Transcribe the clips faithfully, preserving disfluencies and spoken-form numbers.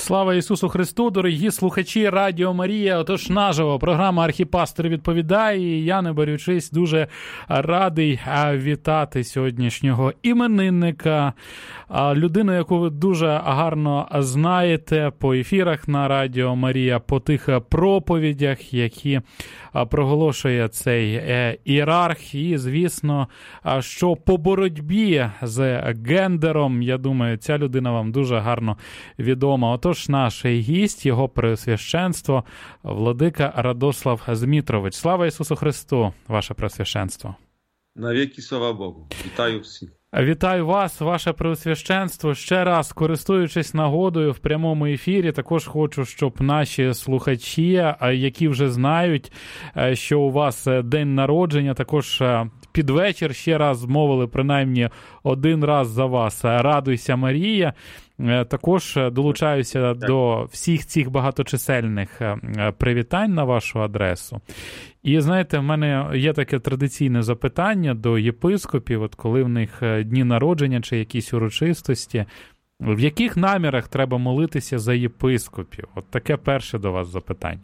Слава Ісусу Христу, дорогі слухачі Радіо Марія. Отож, наживо програма «Архіпастор відповідає». І я, не борючись, дуже радий вітати сьогоднішнього іменинника, людину, яку ви дуже гарно знаєте по ефірах на Радіо Марія, по тих проповідях, які проголошує цей ієрарх. І, звісно, що по боротьбі з гендером, я думаю, ця людина вам дуже гарно відома. Отож, наш гість, його преосвященство, владика Радослав Змітрович. Слава Ісусу Христу, ваше преосвященство. Навіки слава Богу. Вітаю всіх. Вітаю вас, ваше преосвященство. Ще раз, користуючись нагодою в прямому ефірі, також хочу, щоб наші слухачі, які вже знають, що у вас день народження, також під вечір ще раз мовили принаймні один раз за вас «Радуйся, Марія». Також долучаюся до всіх цих багаточисельних привітань на вашу адресу. І, знаєте, в мене є таке традиційне запитання до єпископів, от коли в них дні народження чи якісь урочистості, в яких намірах треба молитися за єпископів? От таке перше до вас запитання.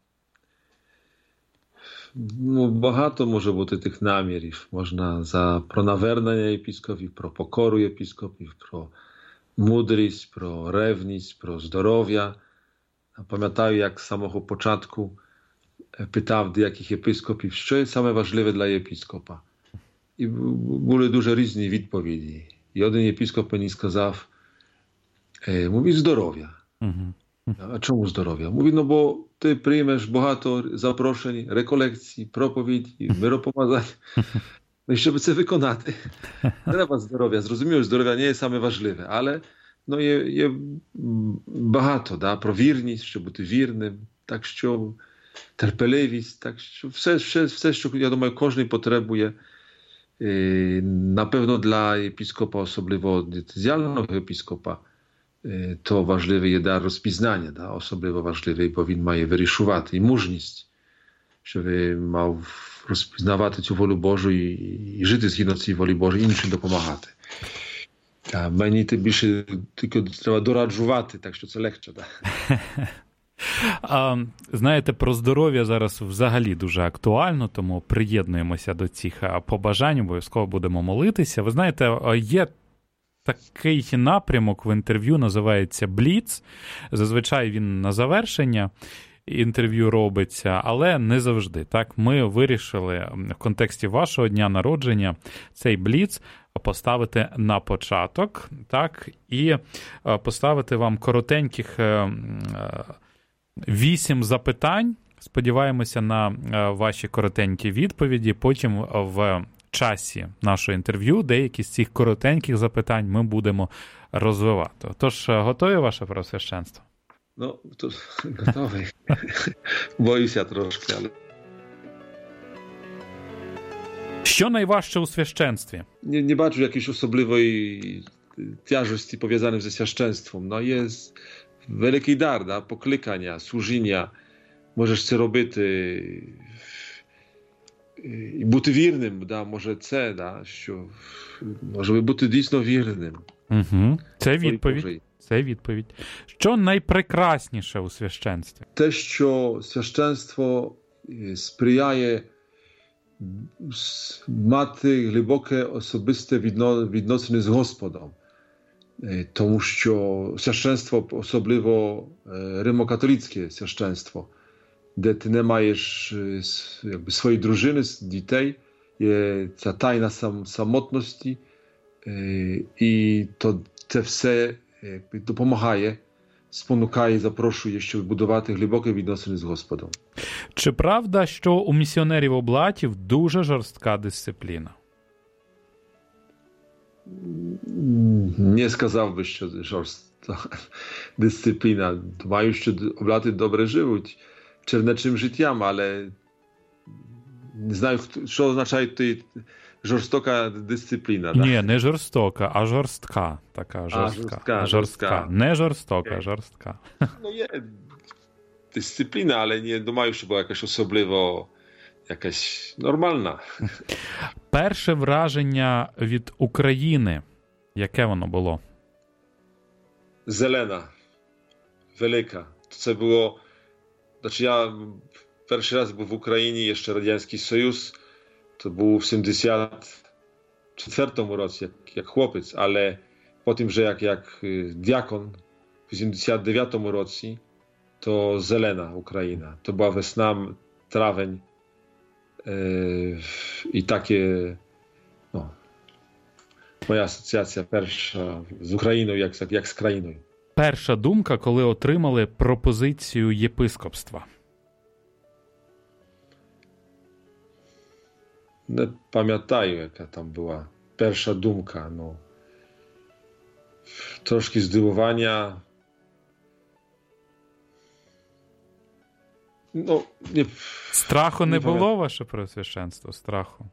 Ну, багато може бути тих намірів. Можна за про навернення єпископів, про покору єпископів, про мудрість, про ревність, про здоров'я. Пам'ятаю, як з самого початку питав деяких єпископів, що є саме важливе для єпископа. І були дуже різні відповіді. І один єпископ мені сказав, mówi здоров'я. Uh-huh. A czemu zdrowia? Mówi, no bo ty przyjmiesz багато запрошень, реколекцій, проповідь, миропомазань. No i żeby це виконати, треба здоров'я. Зрозуміло, здоров'я не є саме важливе, але ну, є, є багато, да, про вірність, щоб бути вірним, так що терпеливість, так що все, все, все що, я думаю, кожен потребує. Напевно, для єпископа, особливо дієцезіального єпископа, to важливий є дар розпізнання, да? Особливо важливий, бо він має вирішувати і мужність, щоб мав розпізнавати цю волю Божу і, і жити згідно цієї волі Божої, іншим допомагати. А мені те більше тільки треба дораджувати, так що це легше. Да? А, знаєте, про здоров'я зараз взагалі дуже актуально, тому приєднуємося до цих побажань, обов'язково будемо молитися. Ви знаєте, є такий напрямок в інтерв'ю, називається «Бліц». Зазвичай він на завершення інтерв'ю робиться, але не завжди. Так, ми вирішили в контексті вашого дня народження цей «Бліц» поставити на початок, так, і поставити вам коротеньких вісім запитань. Сподіваємося на ваші коротенькі відповіді. Потім в часі нашого інтерв'ю деякі з цих коротеньких запитань ми будемо розвивати. Тож, готові ваше преосвященство? Ну, то готовий. Боюся трошки, але... Що найважче у священстві? Nie, nie бачу якоїсь особливої тяжкості, пов'язаної зі священством. No, є великий дар, да, покликання, служіння. Можеш це робити і бути вірним, да, може це, да, що може бути дійсно вірним. Угу. Це відповідь. Це відповідь. Що найпрекрасніше у священстві? Те, що священство сприяє мати глибоке особисте відносини з Господом. Тому що священство, особливо римокатолицьке священство, де ти не маєш якби, своєї дружини, дітей, є ця тайна сам, самотності, і то це все якби, допомагає, спонукає, запрошує, щоб будувати глибокі відносини з Господом. Чи правда, що у місіонерів-облатів дуже жорстка дисципліна? Nie сказав би, що жорстка дисципліна. Маю, що облати добре живуть чернечим життям, але не знаю, що означає той жорстока дисципліна. Ні, да? Не жорстока, а жорстка. Така жорстка. А, жорстка, жорстка. жорстка. Не жорстока, жорстка. Ну, є дисципліна, але не думаю, що була якась особливо якась нормальна. Перше враження від України, яке воно було? Зелена. велика. Це було, значить я перший раз був в Україні, ще Радянський Союз, то був в сімдесят четвертому році, як, як хлопець, але потім вже як, як дякон в сімдесят дев'ятому році, то зелена Україна. То була весна, травень е, і таке, ну, моя асоціація перша з Україною, як, як з країною. Перша думка, коли отримали пропозицію єпископства? Не пам'ятаю, яка там була перша думка. Ну, трошки здивування. Ну, не, Страху не, не було, ваше преосвященство? Страху?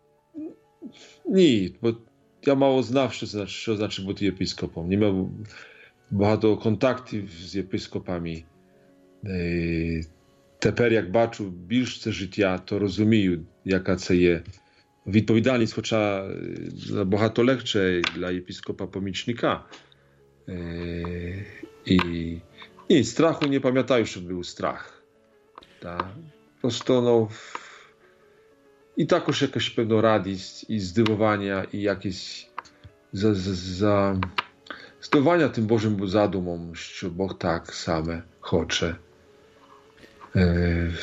Ні, бо я мало знав, що значить, що значить бути єпископом. Не мав багато контактів з єпископами. І тепер, як бачу більш це життя, то розумію, яка це є відповідальність, хоча набагато легше для єпископа-помічника. І ні, страху не пам'ятаю, що був страх. Та, просто, ну, і також якась певна радість, і здивування, і якесь за, за, за здивування тим Божим задумом, що Бог так саме хоче. Е,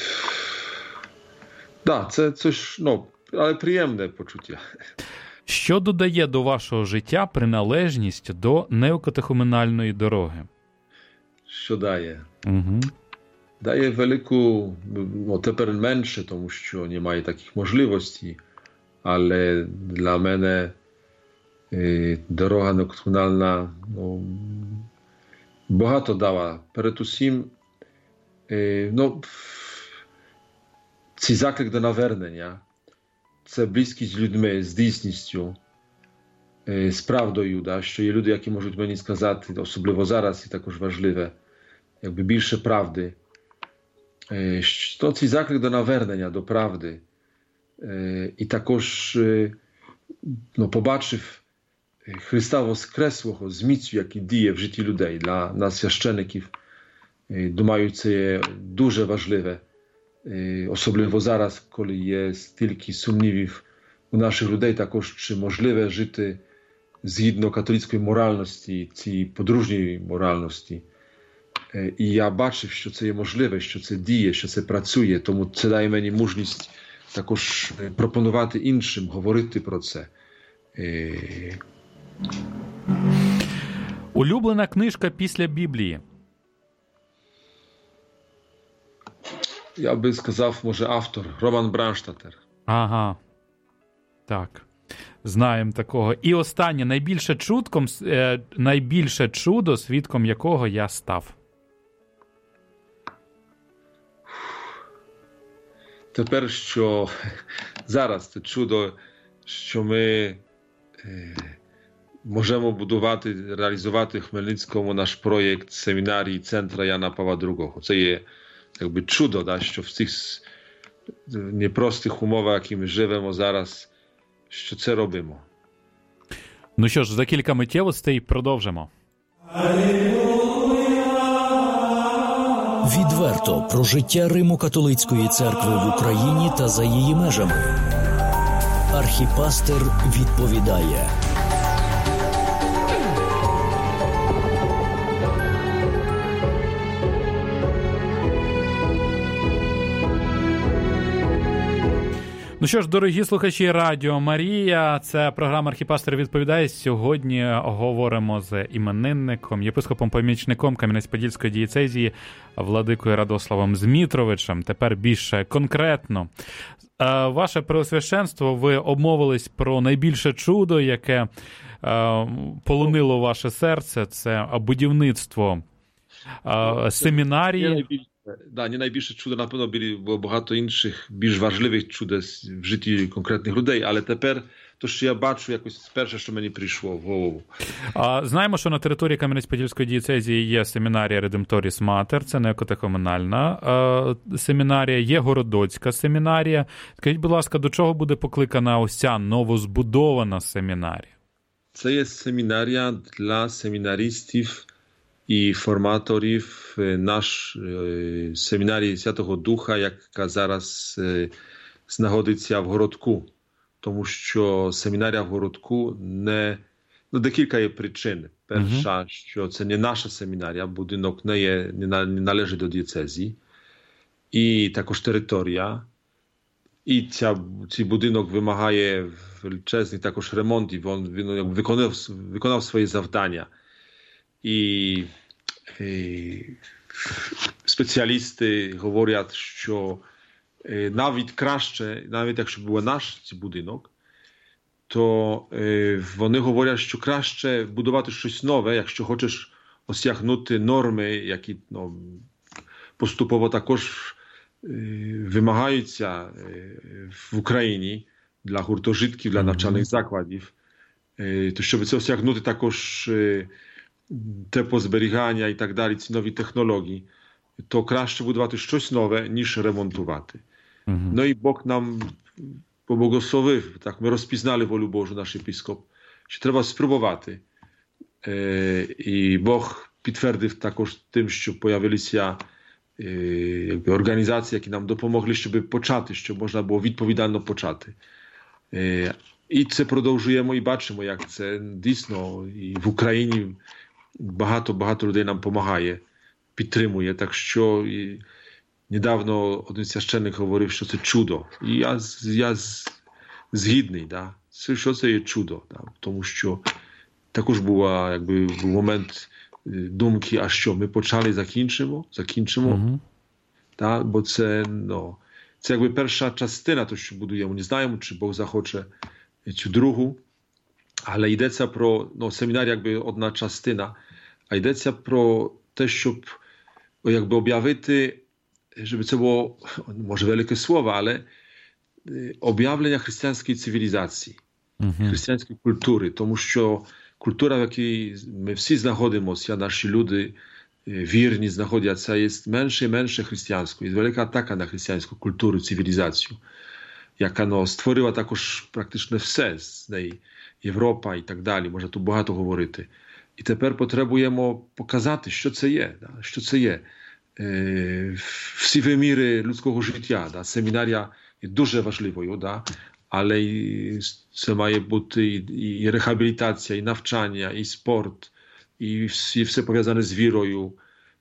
да, це, це ж, ну, але приємне почуття. Що додає до вашого життя приналежність до неокатехуменальної дороги? Що дає? Угу. Дає велику, ну, тепер менше, тому що немає таких можливостей, але для мене е, дорога неокатехуменальна, ну, багато дала. Перед усім, е, ну, цей заклик до навернення, це близькість з людьми, з дійсністю, е, з правдою, да, що є люди, які можуть мені сказати, особливо зараз, і також важливе, якби більше правди. Що цей заклик до навернення, до правди. І також, ну, побачив Христа Воскреслого з міцю, який діє в житті людей. Для нас, священиків, думаю, це є дуже важливе. Особливо зараз, коли є стільки сумнівів у наших людей, також чи можливе жити згідно католицької моральності, цієї подружньої моральності. І я бачив, що це є можливе, що це діє, що це працює, тому це дає мені мужність також пропонувати іншим, говорити про це. Улюблена книжка після Біблії? Я би сказав, може, автор Роман Бранштатер. Ага, так. Знаємо такого. І останнє, найбільше, чудком, е, найбільше чудо, свідком якого я став? Тепер, що зараз це чудо, що ми е, можемо будувати, реалізувати в Хмельницькому наш проєкт семінарії Центра Яна Павла другого. Це є якби чудо, да, що в цих непростих умовах, які ми живемо зараз, що це робимо. Ну що ж, за кілька миттєвостей продовжимо. Відверто про життя Римо-католицької церкви в Україні та за її межами. Архіпастер відповідає. Ну що ж, дорогі слухачі Радіо Марія, це програма «Архіпастер відповідає». Сьогодні говоримо з іменинником, єпископом-помічником Кам'янець-Подільської дієцезії владикою Радославом Змітровичем. Тепер більше конкретно. Ваше Преосвященство, ви обмовились про найбільше чудо, яке полонило ваше серце. Це будівництво семінарії. Да, не найбільше чудо, напевно, було багато інших, більш важливих чудес в житті конкретних людей, але тепер то, що я бачу, якось перше, що мені прийшло в голову. А, знаємо, що на території Кам'янець-Подільської дієцезії є семінарія Редемторіс Матер, це неокатехуменальна е, семінарія, є Городоцька семінарія. Скажіть, будь ласка, до чого буде покликана ось ця новозбудована семінарія? Це є семінарія для семінаристів, і форматорів наш семінарій Святого Духа, яка зараз знаходиться в Городку. Тому що семінарія в Городку не... Ну, декілька є причин. Перша, uh-huh. що це не наша семінарія, будинок не, є, не, на, не належить до дієцезії. І також територія. І ця, цей будинок вимагає величезних також ремонтів. Він, він виконав, виконав свої завдання. І, і спеціалісти говорять, що навіть краще, навіть якщо був наш цей будинок, то е, вони говорять, що краще будувати щось нове, якщо хочеш осягнути норми, які ну, поступово також е, вимагаються е, в Україні для гуртожитків, для навчальних закладів. Е, то щоб це осягнути також е, теплозберігання і так далі, ці нові технології, то краще будувати щось нове, ніж ремонтувати. Mm-hmm. Ну і Бог нам поблагословив, так ми розпізнали волю Божу, наш епископ, що треба спробувати. Е, і Бог підтвердив також тим, що появилися е, якби організації, які нам допомогли, щоб почати, щоб можна було відповідально почати. Е, і це продовжуємо і бачимо, як це дійсно і в Україні багато-багато людей нам допомагає, підтримує. Так що і недавно один священник говорив, що це чудо. І я, я згідний, да? Це, що це є чудо. Да? Тому що також був, якби, був момент думки, а що, ми почали, закінчимо, закінчимо. Mm-hmm. Да? Бо це, ну, це якби перша частина, то, що будуємо. Не знаємо, чи Бог захоче цю другу. Але йдеться про, ну, семінар якби одна частина, а йдеться про те, щоб якби об'явити, żeby to było, może wielkie słowa, ale objawienia chrześcijańskiej cywilizacji, mm-hmm. chrześcijańskiej kultury, тому що культура, в якій ми всі знаходимося, наші люди вірні знаходяться, є менше і менше християнською. Є велика атака на християнську культуру, цивілізацію, яка ну, створила також практично все з неї, Європа і так далі, можна тут багато говорити. І тепер потребуємо показати, що це є, да? Що це є. Всі виміри людського життя. Да? Семінарія є дуже важливою, да? Але і це має бути і, і реабілітація, і навчання, і спорт, і всі, все пов'язане з вірою,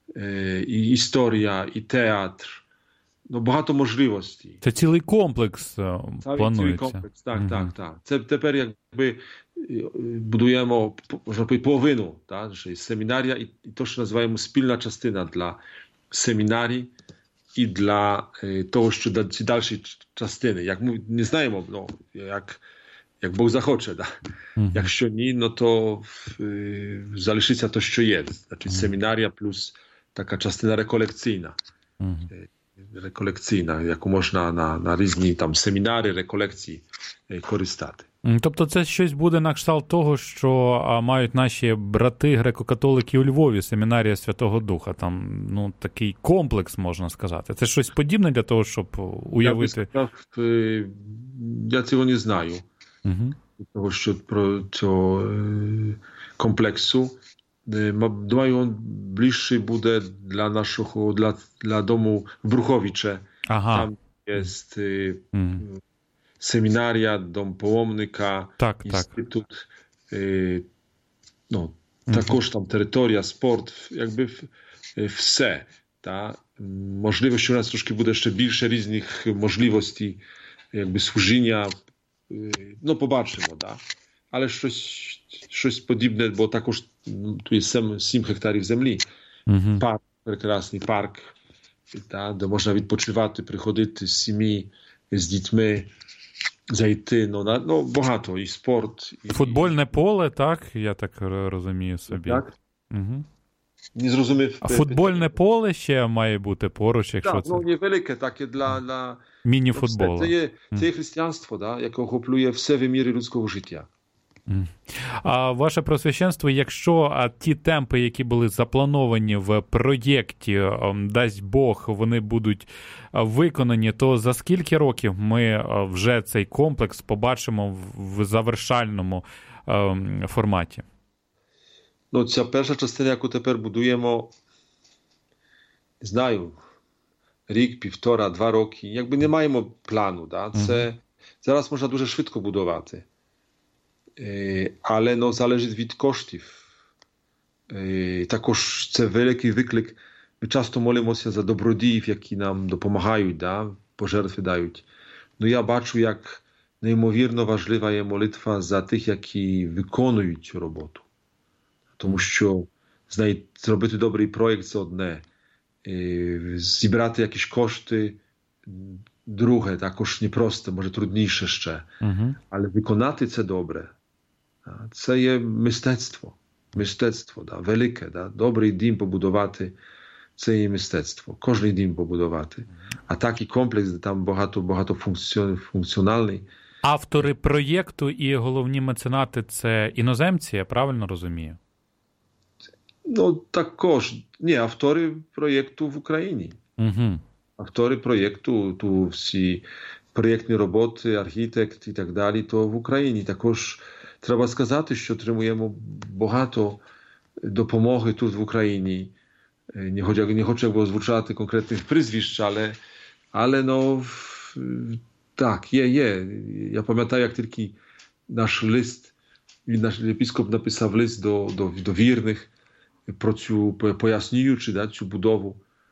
і історія, і театр. Ну, багато можливостей. Це цілий комплекс планується. Цілий комплекс, так, угу. так, так. Це тепер якби будуємо, можна powiedzieć, половину, так? Семінарія і, і то, що називаємо спільна частина для семінарій і для е, того, що для ці далі частини. Як ми не знаємо, ну, як, як Бог захоче. Да? Mm-hmm. Якщо ні, ну то е, залишиться то, що є. Значить, mm-hmm. семінарія плюс така частина реколекційна. Mm-hmm. Е, реколекційна, яку можна на, на різні там семінари, реколекції е, користати. Тобто це щось буде на кшталт того, що мають наші брати греко-католики у Львові, семінарія Святого Духа. Там, ну, такий комплекс, можна сказати. Це щось подібне для того, щоб уявити? Я, сказав, я цього не знаю. Угу. Того, що про цього комплексу. Думаю, він ближчий буде для нашого, для, для дому в Бруховиче. Ага. Там є угу. Семінарія, дом паломника, так, інститут, так. Е, ну, також там територія, спорт, якби все. Та? Можливо, що у нас трошки буде ще більше різних можливостей, якби служіння, ну, побачимо, да? Але щось, щось подібне, бо також ну, тут є сім гектарів землі, mm-hmm. парк, прекрасний парк, та? Де можна відпочивати, приходити з сім'ї, з дітьми, зайти, ну, на, ну, багато, і спорт. І, футбольне поле, так? Я так розумію собі. Так. Угу. Не зрозумів. А футбольне поле ще має бути поруч, якщо так, це... Так, ну, невелике, таке для... для... Міні-футболу. Це є, це є християнство, да, яке охоплює все виміри людського життя. А ваше Преосвященство, якщо а, ті темпи, які були заплановані в проєкті, дасть Бог, вони будуть виконані, то за скільки років ми вже цей комплекс побачимо в завершальному а, форматі? Ну, ця перша частина, яку тепер будуємо, не знаю, рік, півтора, два роки. Якби не маємо плану. Да? Це, зараз можна дуже швидко будувати. Е, але ну, залежить від коштів. Е, також це великий виклик. Ми часто молимося за добродіїв, які нам допомагають, да? Пожертви дають. Ну, я бачу, як неймовірно важлива є молитва за тих, які виконують цю роботу. Тому що знає, зробити добрий проєкт – це одне. Зібрати якісь кошти – друге, також непросте, може трудніше ще. Uh-huh. Але виконати це добре. Це є мистецтво. Мистецтво, да, велике. Да. Добрий дім побудувати – це є мистецтво. Кожний дім побудувати. А такий комплекс, де там багато, багато функціональний. Автори проєкту і головні меценати – це іноземці, я правильно розумію? Ну, також. Ні, автори проєкту в Україні. Угу. Автори проєкту, ту всі проєктні роботи, архітект і так далі, то в Україні. Також треба сказати, що отримуємо багато допомоги тут в Україні. Не хочу, не хочу озвучати конкретних прізвищ, але, але ну, так, є, є. Я пам'ятаю, як тільки наш лист, наш єпископ написав лист до, до, до вірних, про цю, пояснюючи, да, цю будову.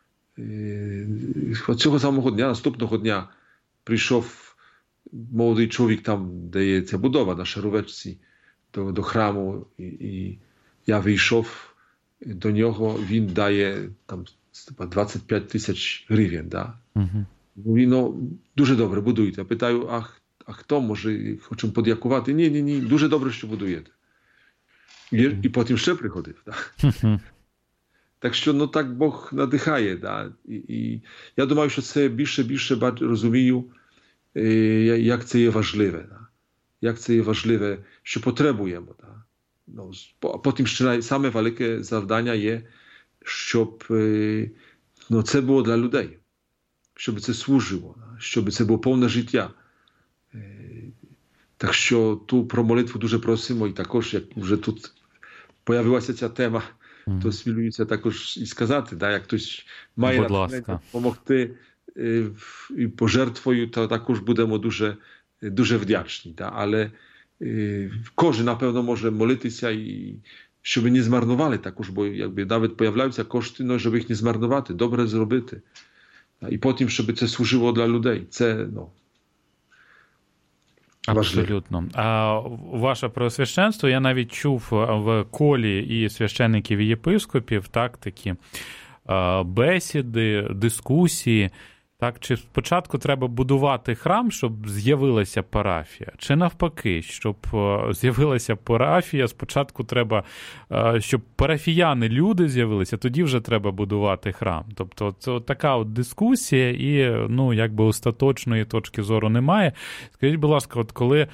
Цього самого дня, наступного дня, прийшов молодий чоловік там, де є ця будова на Шаровечці, до, до храму, і, і я вийшов до нього, він дає там двадцять п'ять тисяч гривень. Да? Uh-huh. Він, ну, дуже добре, будуєте. Я питаю, а, а хто може, хочемо подякувати? Ні, ні, ні, дуже добре, що будуєте. І, і потім ще приходив. Да? Uh-huh. Так що, ну, так Бог надихає. Да? І, і я думаю, що це більше-більше розумію, як це є важливе. Да? Як це є важливе, що потребуємо. Да? Ну, а потім ще саме велике завдання є, щоб ну, це було для людей. Щоб це служило, щоб це було повне життя. Так що ту про молитву дуже просимо, і також, як вже тут появилася ця тема, mm. то смілюється також і сказати, да, як хтось має допомогти і пожертвою, то також будемо дуже, дуже вдячні. Да. Але кожен, напевно, може молитися, і щоб не змарнували також, бо якби навіть появляються кошти, ну, щоб їх не змарнувати, добре зробити. І потім, щоб це служило для людей. Це, ну, абсолютно. А ваше Преосвященство, я навіть чув в колі і священників, і єпископів, так, такі бесіди, дискусії. Так, чи спочатку треба будувати храм, щоб з'явилася парафія? Чи навпаки, щоб з'явилася парафія, спочатку треба, щоб парафіяни, люди з'явилися, тоді вже треба будувати храм. Тобто це така от дискусія і, ну, якби остаточної точки зору немає. Скажіть, будь ласка, от коли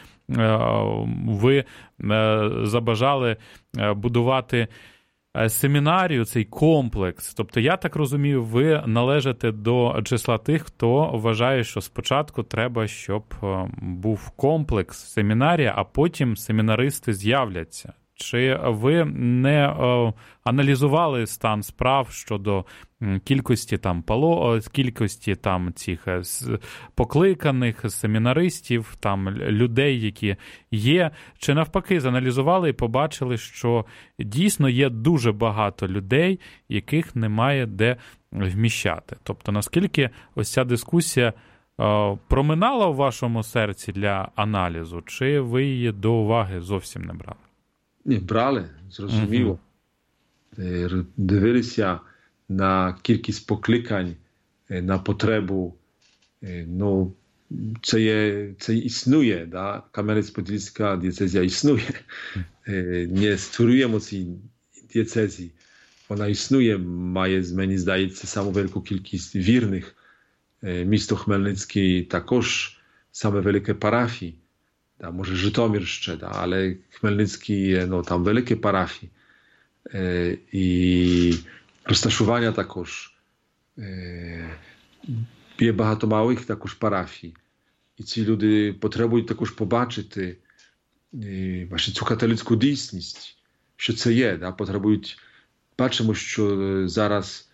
ви забажали будувати семінарію, цей комплекс. Тобто, я так розумію, ви належите до числа тих, хто вважає, що спочатку треба, щоб був комплекс семінарія, а потім семінаристи з'являться. Чи ви не о, аналізували стан справ щодо кількості там пало, кількості там цих покликаних семінаристів, там людей, які є, чи навпаки зааналізували і побачили, що дійсно є дуже багато людей, яких немає де вміщати? Тобто, наскільки ось ця дискусія о, проминала в вашому серці для аналізу, чи ви її до уваги зовсім не брали? Ні, брали, зрозуміло. Uh-huh. Дивилися на кількість покликань, на потребу. Ну, це, є, це існує, да? Кам'янець-Подільська дієцезія існує. Не створюємо ці дієцезії. Вона існує, має, мені здається, саму велику кількість вірних. Місто Хмельницький також саме велике парафії. Да, може Житомир ще, да, але Хмельницький є, ну, там великі парафії. Е, і розташування також. Е, є багато малих також парафій. І ці люди потребують також побачити е, цю католицьку дійсність, що це є. Да? Потребують, бачимо, що зараз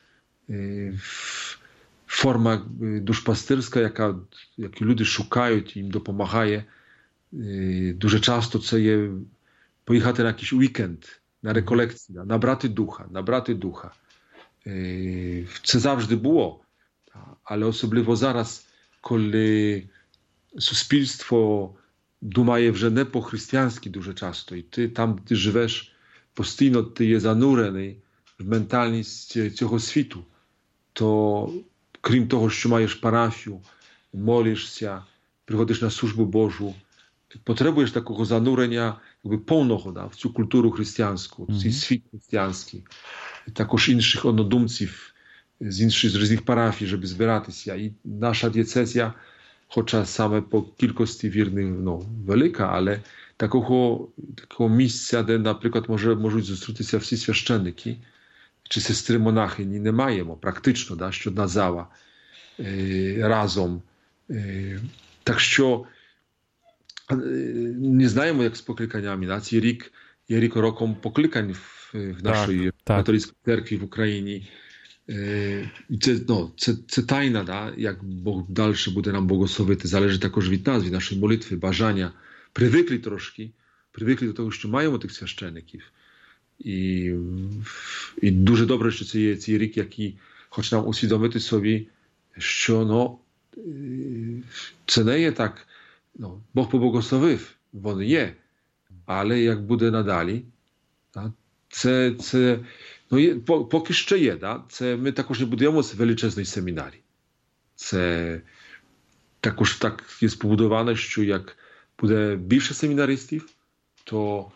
форма душпастирська, яка, яку люди шукають, їм допомагає. Дуже часто це є поїхати на якийсь вікенд, на реколекцію, набрати духа, набрати духа. Це завжди було, але особливо зараз, коли суспільство думає вже не по-християнськи дуже часто, і ти там, ти живеш, постійно ти є занурений в ментальність цього світу, то крім того, що маєш парафію, молишся, приходиш на службу Божу, ти потребуєш такого занурення якби повного, да, в цю культуру християнську, в цей світ християнський. І також інших однодумців з інших з різних парафій, щоб збиратися. І наша дієцезія, хоча саме по кількості вірних, ну, велика, але такого, такого місця, де, наприклад, може, можуть зустрітися всі священники чи сестри монахині, не маємо практично, да, щодна зала е, разом. Е, так що е, не знаємо, як з покликаннями. Да? Цей рік є рік роком покликань в, в нашій католицькій церкві в Україні. Е, це, ну, це, це тайна, да? Як Бог далі буде нам благословити, залежить також від нас, від нашої молитви, бажання. Привикли трошки, привикли до того, що маємо тих священиків. І, і дуже добре, що це є цей рік, який хоче нам усвідомити собі, що ну, це не є так, ну, Бог поблагословив, воно є, але як буде надалі, да, це, це ну, є, поки що є, да, це ми також не будуємо величезний семінарій. Це також так є побудоване, що як буде більше семінаристів, то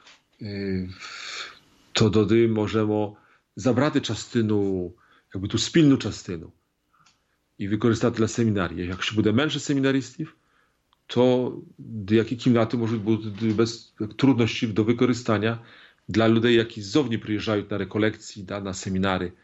то тоді можемо забрати частину, якби ту спільну частину і використати для семінарії. Якщо буде менше семінаристів, то деякі кімнати можуть бути без труднощів до використання для людей, які ззовні приїжджають на реколекції, да, на семінари.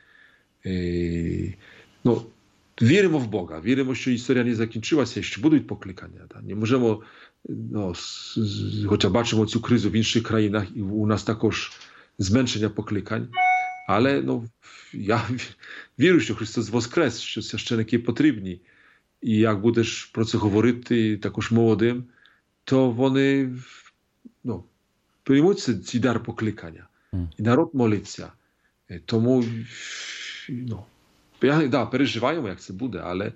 І, ну, віримо в Бога, віримо, що історія не закінчилася, що будуть покликання. Да. Не можемо, ну, хоча бачимо цю кризу в інших країнах, і у нас також зменшення покликань, але ну, я вірю, що Христос воскрес, що священики потрібні. І як будеш про це говорити також молодим, то вони ну, приймуть цей дар покликання. І народ молиться. Тому ну, я, да, переживаємо, як це буде, але,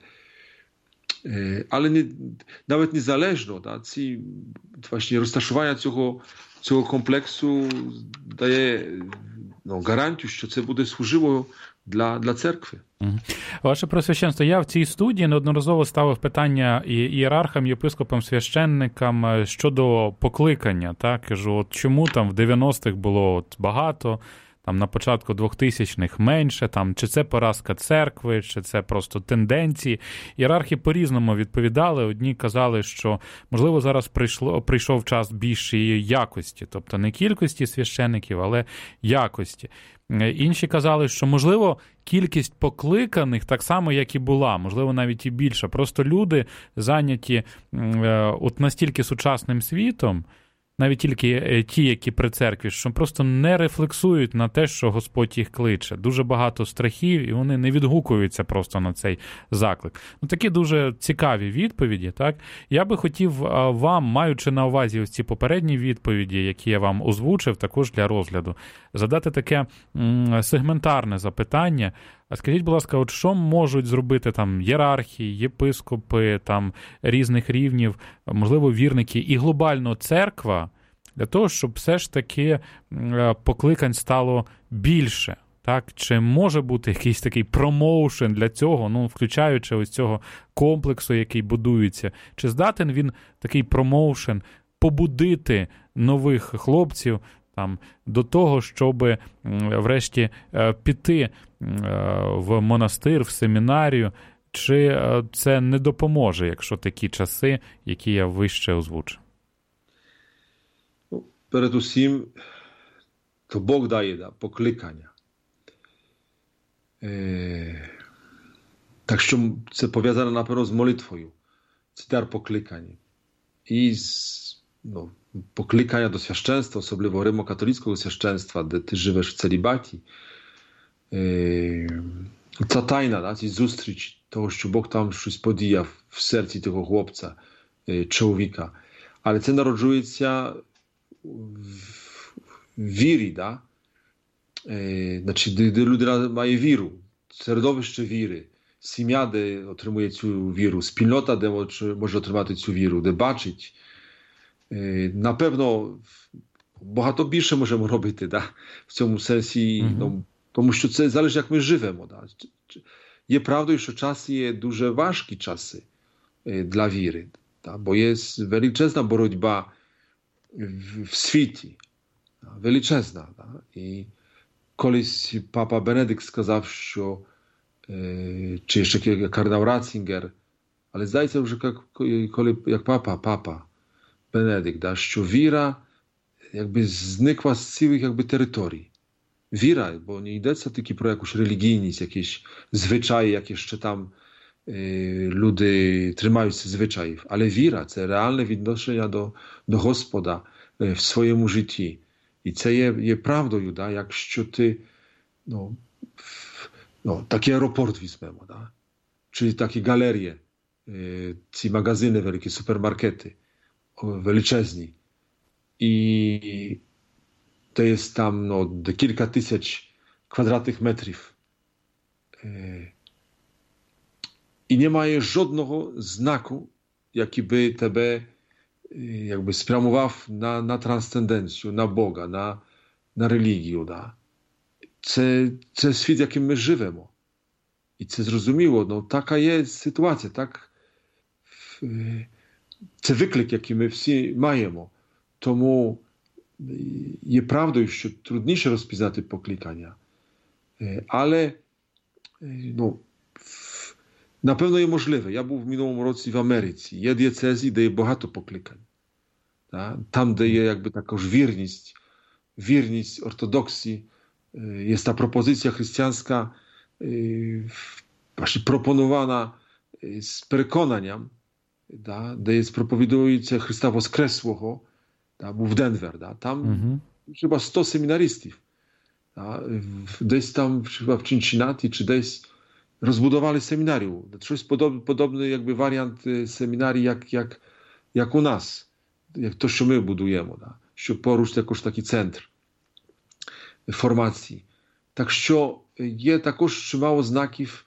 але не, навіть незалежно, да, ці właśnie розташування цього, цього комплексу дає ну, гарантію, що це буде служило для, для церкви. Ваше Преосвященство, я в цій студії неодноразово ставив питання і ієрархам, єпископам, священникам щодо покликання. Так? Кажу, от чому там в дев'яностих було от багато, там на початку двохтисячних менше, там, чи це поразка церкви, чи це просто тенденції. Ієрархи по-різному відповідали. Одні казали, що, можливо, зараз прийшло, прийшов час більшої якості, тобто не кількості священиків, але якості. Інші казали, що, можливо, кількість покликаних так само, як і була, можливо, навіть і більша. Просто люди зайняті от настільки сучасним світом, навіть тільки ті, які при церкві, що просто не рефлексують на те, що Господь їх кличе. Дуже багато страхів, і вони не відгукуються просто на цей заклик. Ну, такі дуже цікаві відповіді, так? Я би хотів вам, маючи на увазі ось ці попередні відповіді, які я вам озвучив, також для розгляду, задати таке м- сегментарне запитання. А скажіть, будь ласка, от що можуть зробити там єрархи, єпископи там різних рівнів, можливо, вірники і глобально церква для того, щоб все ж таки покликань стало більше? Так? Чи може бути якийсь такий промоушен для цього, ну, включаючи ось цього комплексу, який будується? Чи здатен він такий промоушен побудити нових хлопців там, до того, щоб врешті піти в монастир, в семінарію, чи це не допоможе, якщо такі часи, які я вище озвучив? Ну, передусім, то Бог дає да, покликання. Е, так що це пов'язане, напевно, з молитвою. Це дар покликання. І з, ну, покликання до священства, особливо римокатолицького священства, де ти живеш в целібаті, ця тайна, да, ці зустріч того, що Бог там щось подіяв в серці того хлопця, чоловіка. Але це народжується в вірі, да? Значить, де, де людина має віру, середовище віри, сім'я, де отримує цю віру, спільнота, де може отримати цю віру, де бачить. Напевно, багато більше можемо робити, да? В цьому сенсі, mm-hmm. ну, тому що це залежить, як ми живемо. Да? Є правдою, що часи є дуже важкі часи для віри, да? Бо є величезна боротьба в, в світі, да? Величезна. Да? І колись папа Бенедикт сказав, що е, чи ще кардинал Ратzinger, але здається вже, як, коли, як папа, папа Бенедикт, да? Що віра якби зникла з цілих якби територій. Віра, бо не йдеться тільки про якусь релігійність, якісь звичаї, які ще там е, люди тримаються звичаїв. Але віра – це реальне відношення до, до Господа е, в своєму житті. І це є, є правдою, да? Якщо ти, ну, ну, такий аеропорт візьмемо, да? Чи такі галерії, е, ці магазини великі, супермаркети, величезні. І to jest tam no, kilka tysięcy kwadratnych metrów. I nie ma żadnego znaku, jaki by tebe jakby sprawował na, na transcendencję, na Boga, na, na religię. Da. Це, це світ, яким ми живемо. І це зрозуміло, ну, така є ситуація, так? Це виклик, який ми всі маємо. Тому є правдою, що трудніше розпізнати покликання. Але, ну, напевно, є можливе. Я був в минулому році в Америці. Є дієцезії, де є багато покликань. Там, де є якби також вірність, вірність ортодоксії, є та пропозиція християнська, właśnie proponowana z przekonaniem, da, де є проповідується Христа Воскреслого, да, був в Денвер, да, там mm-hmm. chyba сто семінаристів, да, десь там chyba в Цинциннаті, чи десь розбудували семінарію. Щось подоб, подобний якби варіант семінарії, як, як, як у нас, як то, що ми будуємо, да, що поруч також такий центр формації. Так що є також чимало знаків,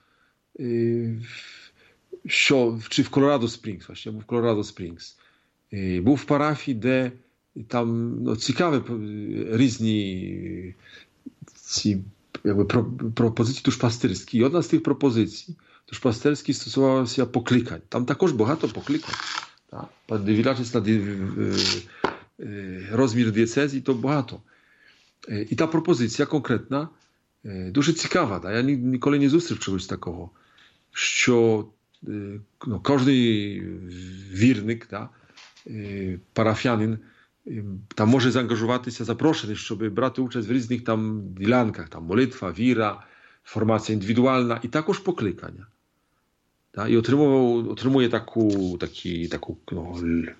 що, чи в Колорадо Спрінгс, właśnie, був в Колорадо Спрінгс. Був в парафії, де там ну, цікаві різні ці якби, пропозиції душпастерські. І одна з тих пропозицій душпастерських стосувалася покликань. Там також багато покликань. Подивлячись на розмір дієцезії, то багато. І та пропозиція конкретна дуже цікава. Да? Я ніколи не зустрів чогось такого, що no, кожен вірник, да, парафіянин там може заангажуватися, запрошений, щоб брати участь в різних там ділянках, там молитва, віра, формація індивідуальна і також покликання. Да? І отримував, отримує таку, такі, таку ну,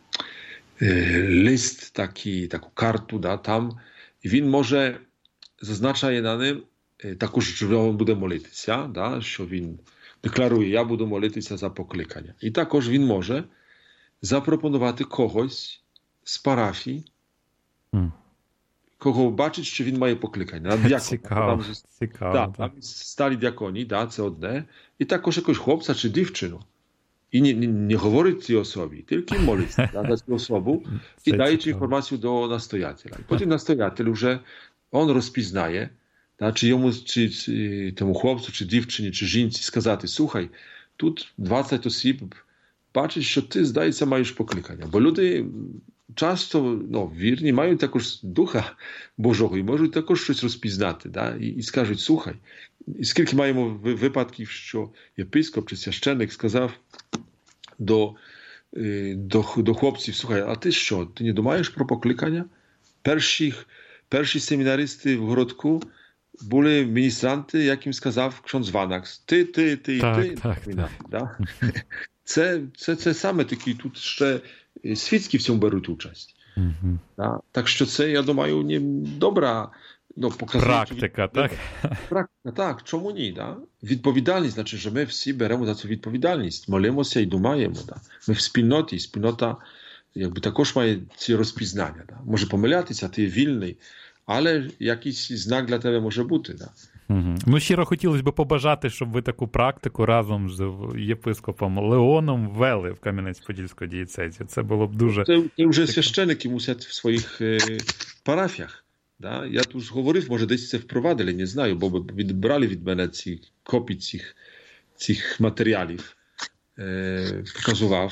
лист, такі, таку карту, да, там, і він може, зазначає на ним також, що він буде молитися, да, що він декларує, я буду молитися за покликання. І також він може запропонувати когось з парафії, mm. кого бачить, що він має покликання. На цікаво, там, цікаво. Да, там сталі діаконі, да, це одне. І також якогось хлопця чи дівчину. І не, не, не говорить цій особі, тільки молиться да, за цю особу і даючи інформацію до настоятеля. І потім настоятель вже, он розпізнає, да, чи йому, чи, чи тому хлопцю, чи дівчині, чи жінці сказати, слухай, тут двадцять осіб, бачиш, що ти, здається, маєш покликання. Бо люди часто, ну, вірні, мають також Духа Божого і можуть також щось розпізнати, да, і, і скажуть, слухай, і скільки маємо випадків, що єпископ чи священник сказав до, до, до хлопців, слухай, а ти що, ти не думаєш про покликання? Перші, перші семінаристи в городку були міністранти, яким сказав ksiądz Ванакс. Ти, ти, ти, так, ти. Так, так. Да? Це, це, це саме такі тут ще світські в цьому беруть участь. Угу. Да? Так що це, я думаю, не добра, ну, показує... Практика, так? Практика, так. Чому ні? Да? Відповідальність, значить, що ми всі беремо за цю відповідальність, молимося і думаємо. Да? Ми в спільноті, і спільнота якби також має ці розпізнання. Да? Може помилятися, ти вільний, але якийсь знак для тебе може бути. Да? Угу. Ну, щиро хотілося б побажати, щоб ви таку практику разом з єпископом Леоном ввели в Кам'янець-Подільську дієцезію. Це було б дуже... Це, це вже священники мусять в своїх е, парафіях. Да? Я тут говорив, може десь це впровадили, не знаю, бо відбрали від мене ці копії цих, цих матеріалів, е, показував.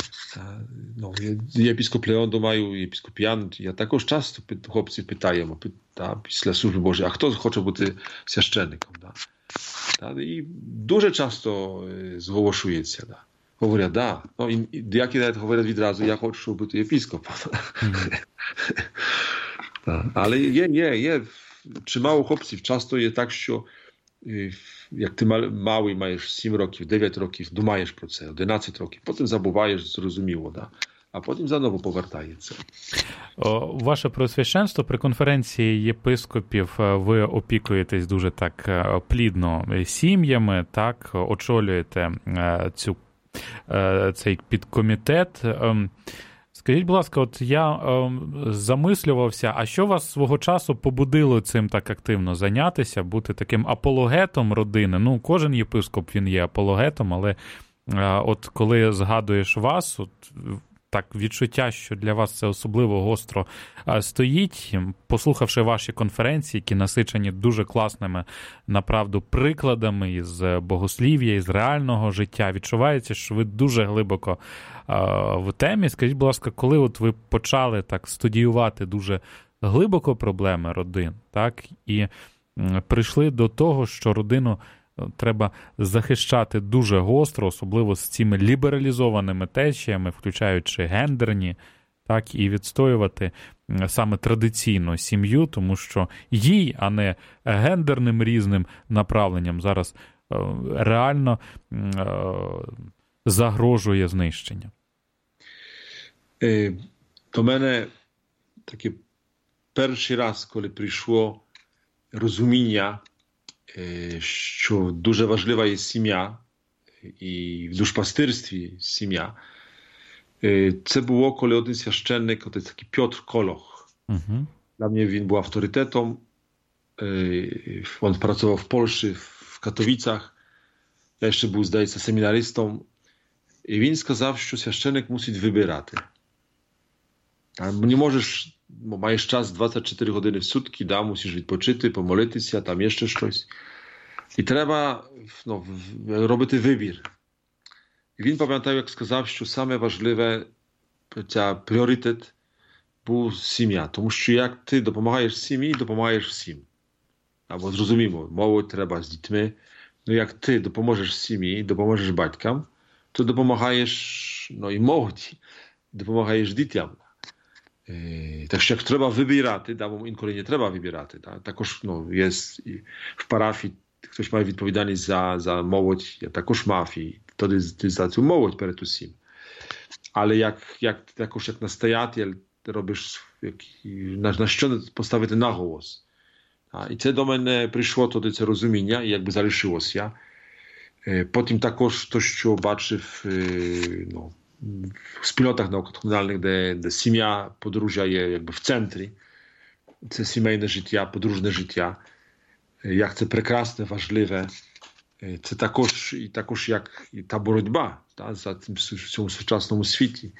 No, єпископ Леон думаю, єпископ Ян, я також часто хлопці питаємо, да, після служби Божої, а хто хоче бути священником? Да? Да, і дуже часто зголошується. Да. Говорять, да. Ну, і, і деякі навіть говорять відразу, я хочу бути єпископом. Mm-hmm. Да. Але є, є, є чимало хлопців, часто є так, що як ти малий маєш сім років, дев'ять років, думаєш про це, одинадцять років, потім забуваєш, зрозуміло, да? А потім заново повертається. О, ваше Преосвященство, при конференції єпископів ви опікуєтесь дуже так плідно сім'ями, так, очолюєте цю, цей підкомітет. Скажіть, будь ласка, от я е, замислювався, а що вас свого часу побудило цим так активно зайнятися, бути таким апологетом родини? Ну, кожен єпископ, він є апологетом, але е, от коли згадуєш вас, от так відчуття, що для вас це особливо гостро стоїть, послухавши ваші конференції, які насичені дуже класними, направду, прикладами із богослів'я, із реального життя, відчувається, що ви дуже глибоко в темі. Скажіть, будь ласка, коли от ви почали так студіювати дуже глибоко проблеми родин, так, і прийшли до того, що родину треба захищати дуже гостро, особливо з цими лібералізованими течіями, включаючи гендерні, так, і відстоювати саме традиційну сім'ю, тому що їй, а не гендерним різним направленням зараз реально загрожує знищення. До мене такий перший раз, коли прийшло розуміння, що дуже важлива є сім'я, і в душпастирстві сім'я. Це було, коли один священник, отець такий Пьотр Колох. Uh-huh. Dla mnie він був авторитетом. Він працював в Польщі, в Катовіцях. Я ще був, здається, семінаристом. І він сказав, що священник мусить вибирати. Не можеш, маєш час двадцять чотири години в сутки, да, мусиш відпочити, помолитися, там ще щось. І треба ну, робити вибір. І він пам'ятав, як сказав, що саме важливе, ця пріоритет був сім'я. Тому що як ти допомагаєш сім'ї, допомагаєш всім. Або зрозумімо, молодь треба з дітьми. Ну як ти допоможеш сім'ї, допоможеш батькам, то допомагаєш ну, і молоді, допомагаєш дітям. Е, так що як треба вибирати, да, бо інколи не треба вибирати. Да. Також ну, є в парафії, хтось має відповідальність за, за молодь, я також мав і тоді ти за цю молодь перед усім. Але як, як також як настоятель, ти робиш як, на, на що поставити наголос. А, і це до мене прийшло тоді це розуміння, і якби залишилося. Е, потім також то, що бачив е, ну, в спільнотах наукокомунальних, де, де сім'я, подружжя є якби в центрі. Це сімейне життя, подружне життя. Як це прекрасне, важливе. Це також, і також як і та боротьба та, за цим, в цьому сучасному світі.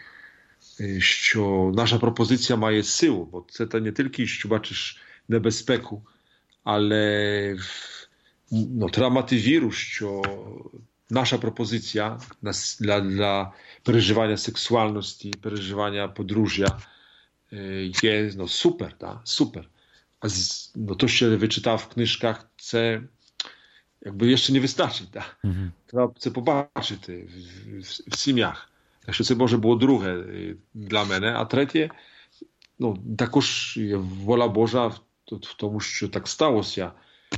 Що наша пропозиція має силу, бо це та не тільки, що бачиш небезпеку, але ну, треба мати віру, що наша пропозиція для, для переживання сексуальності, переживання подружжя є no, super, та, super. A z, no to się wyczyta w kniżkach, це jakby jeszcze nie wystarczy. Tak? Mm-hmm. Trzeba це побачити в, в, в сім'ях. Так що це, може, було друге для мене. А третє, ну, також є воля Божа в, в тому, що так сталося.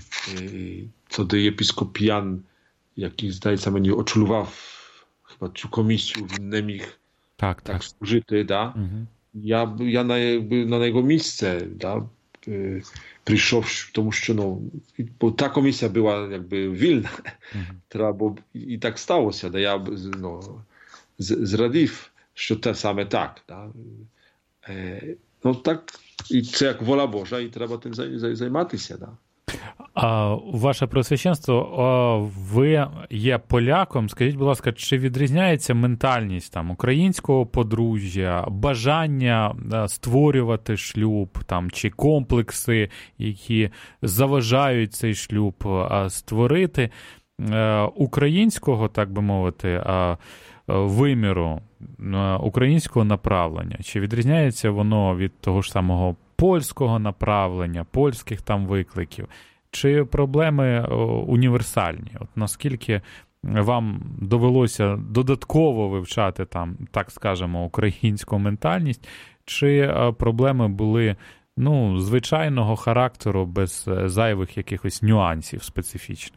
Тоді єпископ Ян, який, здається, мені очолював chyba цю комісію, він не міг так, так, так служити. Да? Mm-hmm. я б я на якби на його місце, да, прийшов, тому що ну бо та комісія була якби вільна. Mm-hmm. Треба було і так сталося, да я б ну, зрадів, що те саме так, да. Е, ну так і це як воля Божа, і треба тим займатися, да. А, ваше Преосвященство, ви є поляком. Скажіть, будь ласка, чи відрізняється ментальність там українського подружжя, бажання створювати шлюб, там, чи комплекси, які заважають цей шлюб створити, українського, так би мовити, виміру, українського направлення? Чи відрізняється воно від того ж самого польського направлення, польських там викликів? Чи проблеми універсальні? От наскільки вам довелося додатково вивчати там, так скажемо, українську ментальність, чи проблеми були, ну, звичайного характеру, без зайвих якихось нюансів специфічних?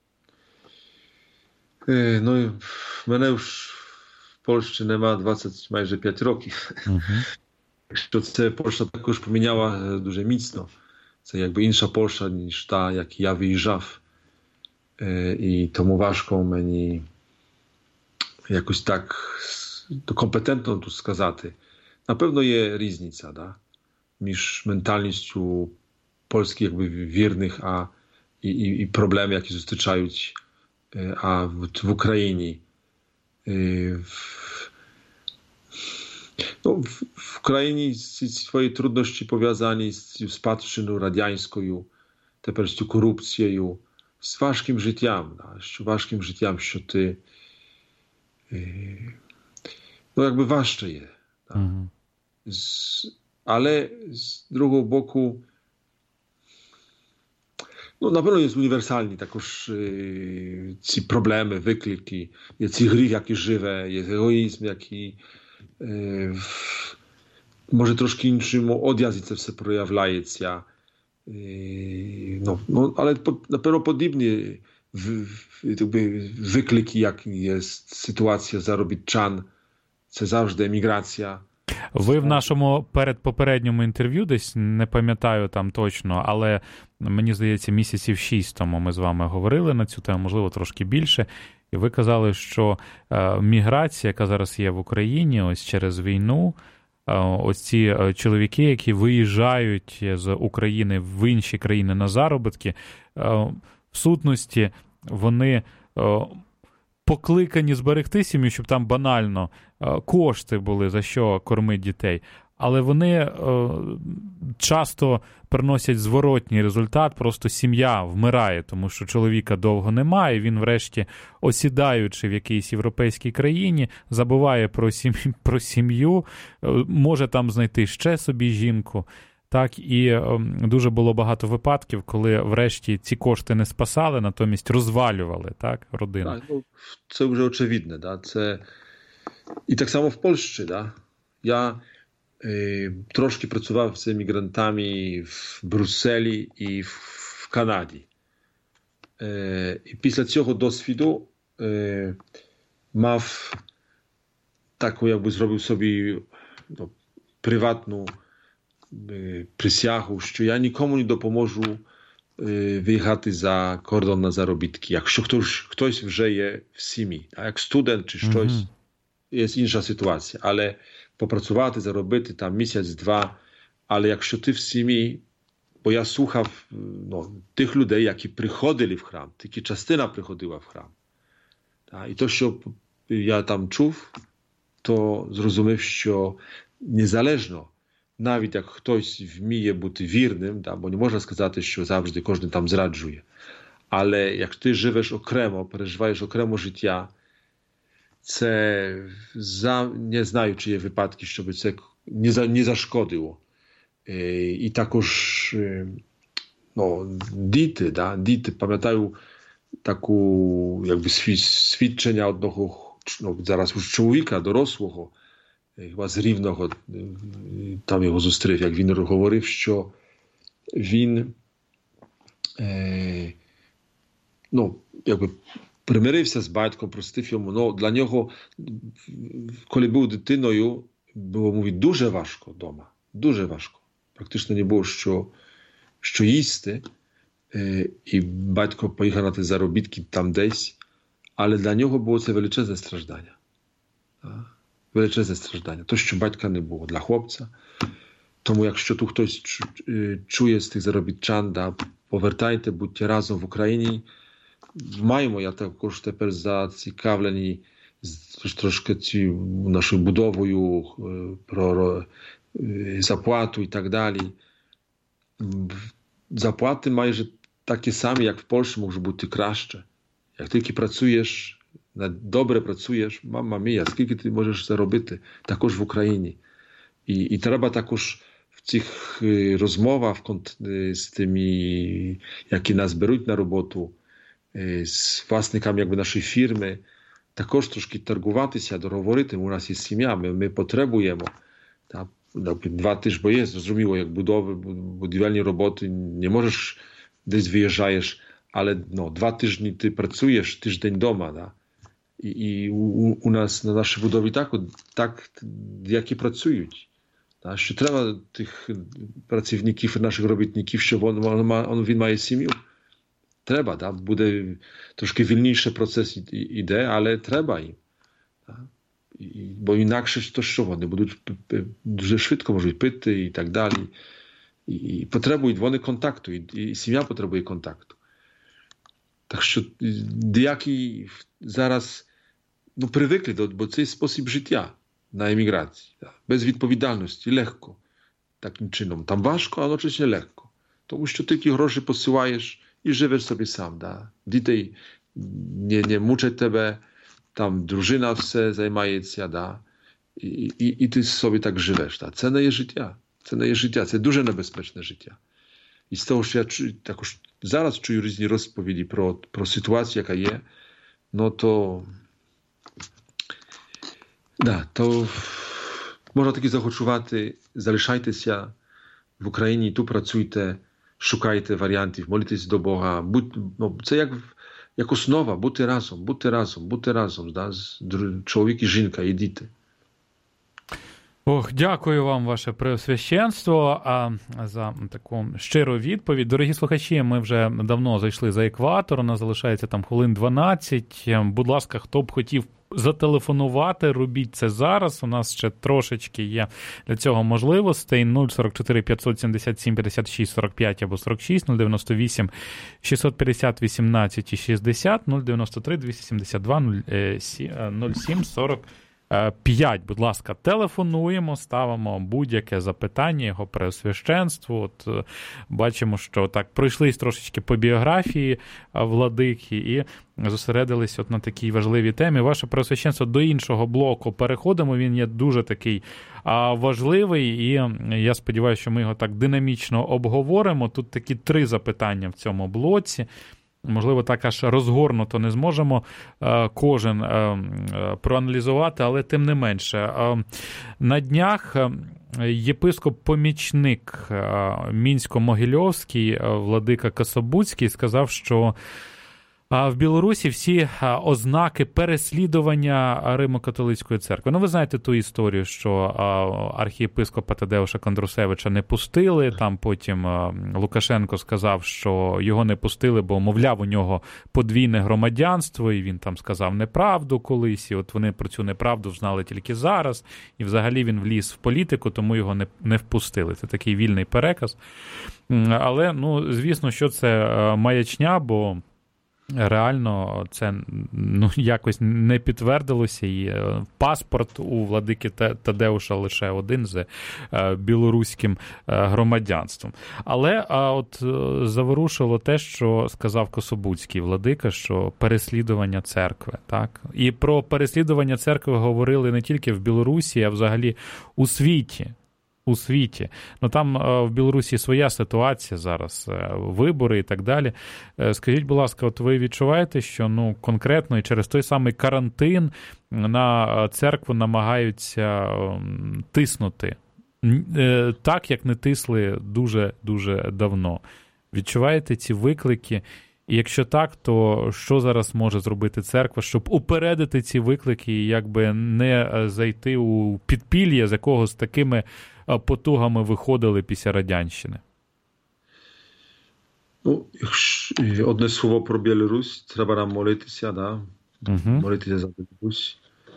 Е, ну, мене ж в Польщі нема двадцять майже п'ять років. Uh-huh. Що це Польща також поміняла дуже міцно. Це якби інша Польща, ніж та, як я виїжджав. Е, і тому важко мені якось так компетентно тут сказати. Напевно є різниця, да? Між ментальністю польських якби вірних, а і, і, і проблеми, які зустрічають а в, в Україні. Е, в, No, w, w Ukrainie swoje trudności powiązane z spadczyną radянською, тепер з корупцією, з важким життям, з важким життям, що ти, ну, якби важче є. Mm-hmm. Z, ale z другого боку, ну, напевно, є універсальні також е, ці проблеми, виклики, є ці гріх, який живе, є егоїзм, який е, може трошки іншому одязі це все проявляється. Е, ну, ну, але напевно подібні в, в, якби, виклики, як є ситуація заробітчан, це завжди еміграція. Ви в нашому передпопередньому інтерв'ю, десь, не пам'ятаю там точно, але мені здається, місяців шість тому ми з вами говорили на цю тему, можливо, трошки більше, і ви казали, що е, міграція, яка зараз є в Україні, ось через війну, е, ось ці чоловіки, які виїжджають з України в інші країни на заробітки, е, в сутності вони е, покликані зберегти сім'ю, щоб там банально кошти були, за що кормити дітей. Але вони е, часто приносять зворотній результат, просто сім'я вмирає, тому що чоловіка довго немає, він врешті, осідаючи в якійсь європейській країні, забуває про сім'ю, про сім'ю, може там знайти ще собі жінку. Так, і е, дуже було багато випадків, коли врешті ці кошти не спасали, натомість розвалювали, так, родину. Так, ну, це вже очевидне, да? Це... І так само в Польщі, да? Я е, трошки працював з емігрантами в Брюсселі і в Канаді. Е, і після цього досвіду е, мав таку, якби зробив собі ну, приватну присягу, що я нікому не допоможу е, виїхати за кордон на заробітки, якщо хтось, хтось вже є в сім'ї. А як студент чи щось, mm-hmm. є інша ситуація. Але попрацювати, заробити там місяць-два, але якщо ти в сім'ї, бо я слухав ну, тих людей, які приходили в храм, тільки частина приходила в храм. Та, і то, що я там чув, то зрозумів, що незалежно навіть як хтось вміє бути вірним, да, бо не можна сказати, що завжди кожен там зраджує. Але як ти живеш окремо, переживаєш окремо життя, це за, не знаю, чи є випадки, щоб це не, за, не зашкодило. І, і також ну, діти, да, діти, пам'ятаю таку якби свідчення одного ну, зараз už чоловіка, дорослого, chyba з Рівного, там його зустрів, як він говорив, що він е, ну, якби примирився з батьком, простив йому, но для нього, коли був дитиною, було, мовить, дуже важко вдома. Дуже важко. Практично не було що, що їсти. І батько поїхав на ті заробітки там десь. Але для нього було це величезне страждання. Величезне страждання. То, що батька не було для хлопця. Тому якщо тут хтось чує з тих заробітчан, да, повертайте, будьте разом в Україні. Маємо, я також тепер зацікавлений трошки цією нашою будовою, про заплату і так далі. Заплати майже такі самі, як в Польщі, можуть бути краще. Як тільки працюєш, добре працюєш, мама мія, скільки ти можеш заробити, також в Україні. І, і треба також в цих розмовах з тими, які нас беруть на роботу, з власниками якби нашої фірми, також трошки торгуватися, договорити. У нас є сім'я, ми, ми потребуємо. Та, два тижні, бо є, зрозуміло, як будови, будівельні роботи, не можеш, десь виїжджаєш, але ну, два тижні ти працюєш, тиждень вдома. Да? І, і у, у нас на нашій будові так, так як і працюють. Да? Що треба тих працівників, наших робітників, що він, він, він має сім'ю. Треба, да? Буде трошки вільніший процес іде, але треба їм. Да? І, бо інакше то що вони будуть дуже швидко можуть пити і так далі. І, і потребують вони контакту, і, і сім'я потребує контакту. Так що деякі зараз ну, привикли до, бо це спосіб життя на еміграції. Да? Без відповідальності, легко. Таким чином. Там важко, але одночасно легко. Тому що тільки гроші посилаєш і живеш собі сам. Да? Дітей не, не мучать тебе, там дружина все займається, да? і, і, і ти собі так живеш. Да? Це не є життя. Це не є життя, це дуже небезпечне життя. І з того, що я чую, також зараз чую різні розповіді про, про ситуацію, яка є, ну то, да, то можна таки захочувати, залишайтеся в Україні, тут працюйте, шукайте варіантів, молитесь до Бога. Будь, ну, це як, як основа, бути разом, бути разом, бути разом, да, з чоловік і жінка, і діти. Ох, дякую вам, ваше преосвященство, за таку щиру відповідь. Дорогі слухачі, ми вже давно зайшли за екватор, у нас залишається там хвилин дванадцять. Будь ласка, хто б хотів зателефонувати, робіть це зараз. У нас ще трошечки є для цього можливостей. нуль сорок чотири п'ятсот сімдесят сім п'ятдесят шість сорок п'ять або сорок шість, нуль дев'яносто вісім шістсот п'ятдесят вісімнадцять шістдесят, нуль дев'яносто три двісті сімдесят два нуль сім сорок п'ять. Будь ласка, телефонуємо, ставимо будь-яке запитання його преосвященству. От бачимо, що так пройшлись трошечки по біографії владики і зосередились от на такій важливій темі. Ваше преосвященство, до іншого блоку переходимо. Він є дуже такий важливий, і я сподіваюся, що ми його так динамічно обговоримо. Тут такі три запитання в цьому блоці. Можливо, так аж розгорнуто не зможемо кожен проаналізувати, але тим не менше. На днях єпископ-помічник Мінсько-Могильовський, владика Кособуцький, сказав, що в Білорусі всі ознаки переслідування Римо-католицької церкви. Ну, ви знаєте ту історію, що архієпископа Тадеуша Кондрусевича не пустили, там потім Лукашенко сказав, що його не пустили, бо, мовляв, у нього подвійне громадянство, і він там сказав неправду колись, і от вони про цю неправду знали тільки зараз, і взагалі він вліз в політику, тому його не, не впустили. Це такий вільний переказ. Але, ну, звісно, що це маячня, бо реально це ну, якось не підтвердилося, і паспорт у владики Тадеуша лише один з білоруським громадянством. Але от заворушило те, що сказав Кособуцький владика, що переслідування церкви. Так? І про переслідування церкви говорили не тільки в Білорусі, а взагалі у світі. У світі. Ну там в Білорусі своя ситуація зараз, вибори і так далі. Скажіть, будь ласка, от ви відчуваєте, що ну конкретно і через той самий карантин на церкву намагаються тиснути так, як не тисли дуже-дуже давно? Відчуваєте ці виклики? І якщо так, то що зараз може зробити церква, щоб упередити ці виклики і якби не зайти у підпілля, з якого з такими потугами виходили після Радянщини? Ну, одне слово про Білорусь. Треба нам молитися, да? Uh-huh. Молитися за Білорусь.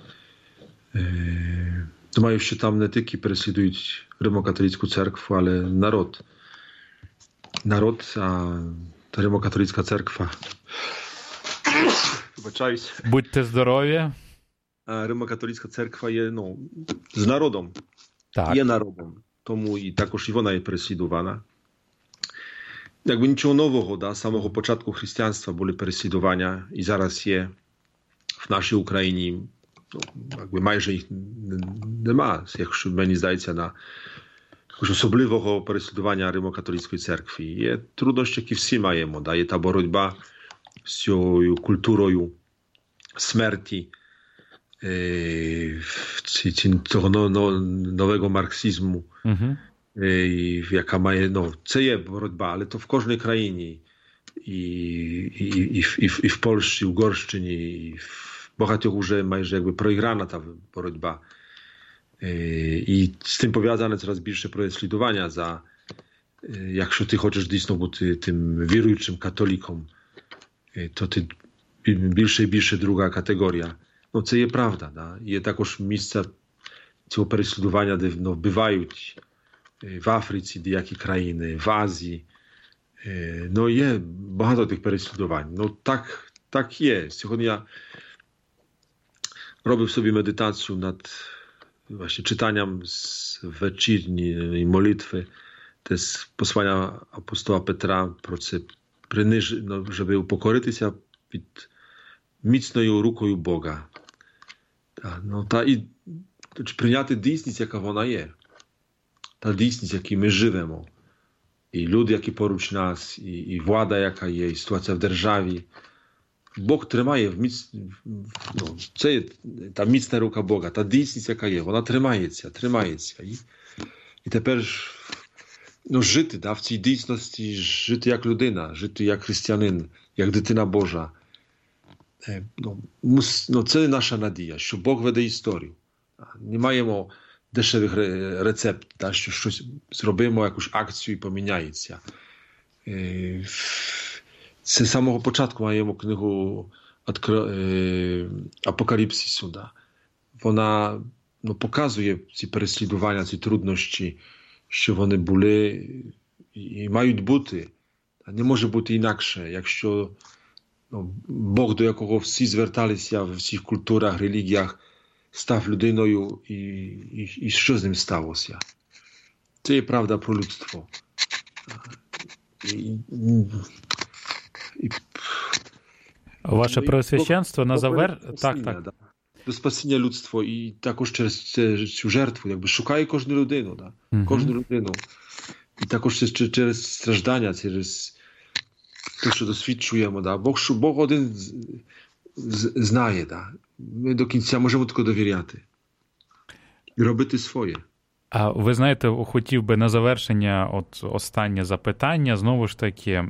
Е, думаю, що там не тільки переслідують Римо-католицьку церкву, але народ. Народ, а та Римо-католицька церква. Вибачаюсь. Будьте здорові. А Римо-католицька церква є, ну, з народом. Так. Є народом. Тому і також і вона є переслідувана. Jakby niczego nowego, da, z samego początku chrześcijaństwa były prześladowania i zaraz je w naszej Ukrainie, no, jakby майже ich nie ma, jak meni zdaється, na jakiegoś особливого prześladowania Rimo-katolickiej cerkwi. Є труднощі, які всі маємо, да, є та боротьба з цією культурою смерті, е, цього нового марксизму. Uh-huh. І, яка має, ну, це є боротьба, але то в кожній країні, і, і, і, і, і в Польщі, в Угорщині, і в багатьох вже майже якби проіграна та боротьба. І з тим пов'язане coraz більше переслідування за, якщо ти хочеш дійсно бути тим віруючим католіком, то ти більше і більше друга категорія. Ну, це є правда, да? Є також місця цього переслідування, де, ну, бувають в Африці, деякі країни, в Азії. Ну, є багато тих переслідувань. Ну, так, так є. Сьогодні я робив собі медитацію над właśnie czytaniem z вечірньої молитви, те з послання апостола Петра про це, ну, щоб упокоритися під міцною рукою Бога. Та, ну, та і прийняти дійсність, яка вона є. Та дійсність, в якій ми живемо. І люди, які поруч нас, і, і влада, яка є, і ситуація в державі. Бог тримає в міц... ну, це є та міцна рука Бога, та дійсність, яка є, вона тримається, тримається. І, і тепер ну, жити, да, в цій дійсності, жити як людина, жити як християнин, як дитина Божа. Ну, мус... ну, це наша надія, що Бог веде історію. Не маємо дешевих рецептів, да, що щось зробимо, якусь акцію і поміняється. Це з самого початку маємо книгу Апокаліпсису. Да. Вона, ну, показує ці переслідування, ці труднощі, що вони були і мають бути. Не може бути інакше, якщо, ну, Бог, до якого всі зверталися в всіх культурах, релігіях, став людиною, і, і, і що з ним сталося. Це є правда про людство. І, і, Ваше ну, Преосвященство на завер... Так, так. Да. До спасіння людства і також через цю жертву, якби шукає кожну людину, да. Mm-hmm. Кожну людину. І також через, через страждання, через те, що досвідчуємо, да. Бог, Бог один з, з, знає, да. Ми до кінця можемо тільки довіряти. І робити своє. А ви знаєте, хотів би на завершення от останнє запитання. Знову ж таки,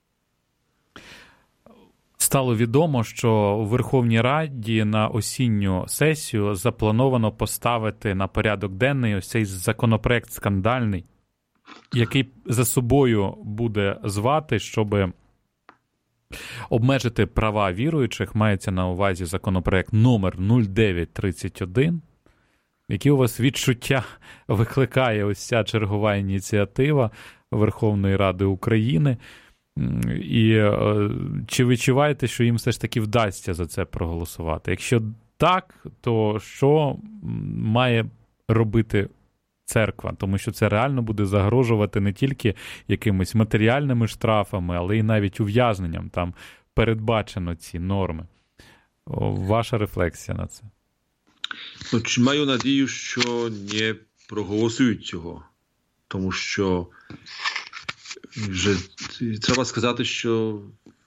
стало відомо, що у Верховній Раді на осінню сесію заплановано поставити на порядок денний ось цей законопроект скандальний, який за собою буде звати, щоб обмежити права віруючих. Мається на увазі законопроект номер нуль дев'ять тридцять один. Які у вас відчуття викликає ось ця чергова ініціатива Верховної Ради України? І чи відчуваєте, що їм все ж таки вдасться за це проголосувати? Якщо так, то що має робити церква? Тому що це реально буде загрожувати не тільки якимись матеріальними штрафами, але й навіть ув'язненням. Там передбачено ці норми. Ваша рефлексія на це? Ну, чи маю надію, що не проголосують цього. Тому що вже треба сказати, що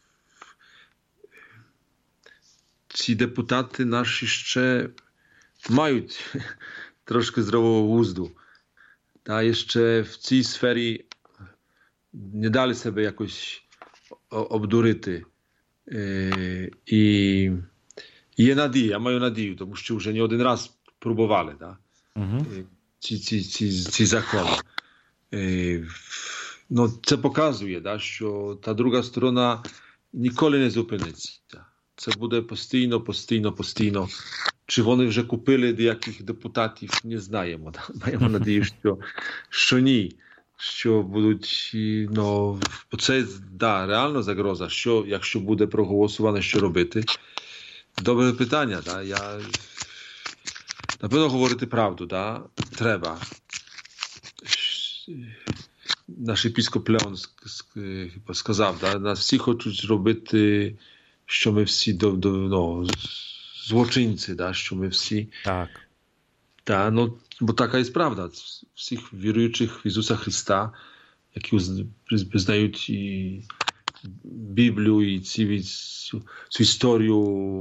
ці депутати наші ще мають трошки здорового глузду. Та ще в цій сфері не дали себе якось обдурити. І є надія, я маю надію, тому що вже не один раз пробували, да? Угу. ці, ці, ці, ці закони. Ну, це показує, да, що та друга сторона ніколи не зупиниться. Це буде постійно, постійно, постійно. Чи вони вже купили деяких депутатів, не знаємо. Да? Маємо надію, що, що ні. Що будуть, ну, це, да, реально загроза, що, якщо буде проголосовано, що робити. Добре питання, да, я, напевно, говорити правду, да, треба. Наш епископ Леон сказав, да, нас всі хочуть робити, що ми всі, до, до, ну, злочинці, да, що ми всі. Так. Да, ну, бо така є правда. Всіх віруючих в Ісуса Христа, які визнають і Біблію, і ці, цю, цю історію,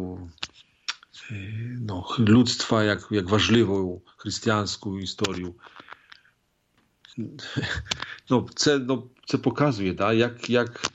ну, людства, як, як важливу християнську історію. Ну, це, ну, це показує, да, як, як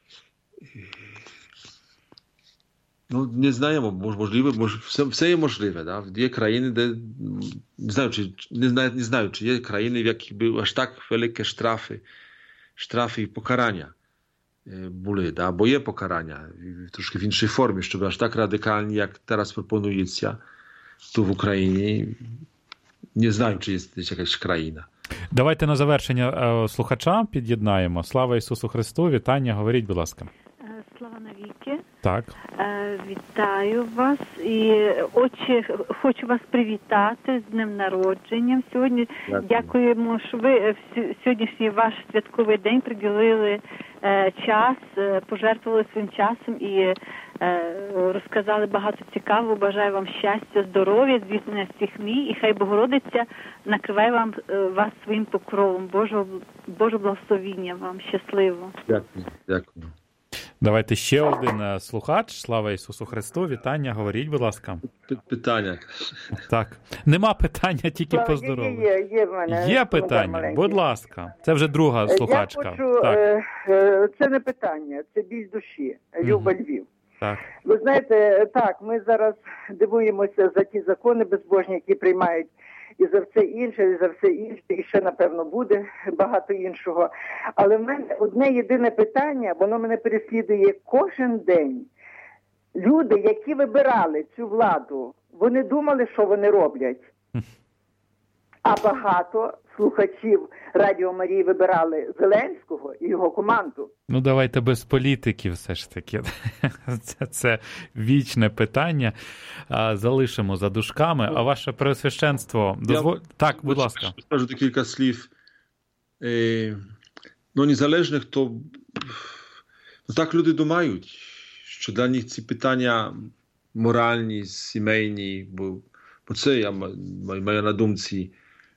ну, не знаємо, можливо, мож, все, все є можливе. Да? Є країни, де, не знаю, чи, не, знаю, не знаю, чи є країни, в яких були аж так великі штрафи, штрафи і покарання були, да? Бо є покарання, трошки в іншій формі, щоб аж так радикальні, як зараз пропонується тут в Україні. Не знаю, чи є якась країна. Давайте на завершення слухача під'єднаємо. Слава Ісусу Христу, вітання, говоріть, будь ласка. Слава навіки. Так. Вітаю вас і отче, хочу вас привітати з днем народженням. Сьогодні Дякую. Дякуємо, що ви в сьогоднішній ваш святковий день приділили час, пожертвували своїм часом і розказали багато цікавого. Бажаю вам щастя, здоров'я, звісно, всіх мрій, і хай Богородиця накриває вам вас своїм покровом. Божого, Божого благословіння вам. Щасливо. Дякую. Дякую. Давайте ще один слухач. Слава Ісусу Христу. Вітання, говоріть, будь ласка. Питання. Так. Нема питання, тільки поздоров'я. Є, є в мене. Є питання, будь ласка. Це вже друга слухачка. Я хочу, так. Це не питання, це біль душі. Люба угу. Львів. Так. Ви знаєте, так, ми зараз дивуємося за ті закони безбожні, які приймають і за все інше, і за все інше, і ще, напевно, буде багато іншого. Але в мене одне єдине питання, воно мене переслідує кожен день. Люди, які вибирали цю владу, вони думали, що вони роблять. А багато слухачів Радіо Марії вибирали Зеленського і його команду. Ну, давайте без політики все ж таки. Це, це вічне питання. Залишимо за дужками. А ваше Преосвященство... Дозво... Так, будь ласка. Скажу декілька слів. Е, ну, незалежних, то ну, так люди думають, що для них ці питання моральні, сімейні, бо, бо це я маю на думці,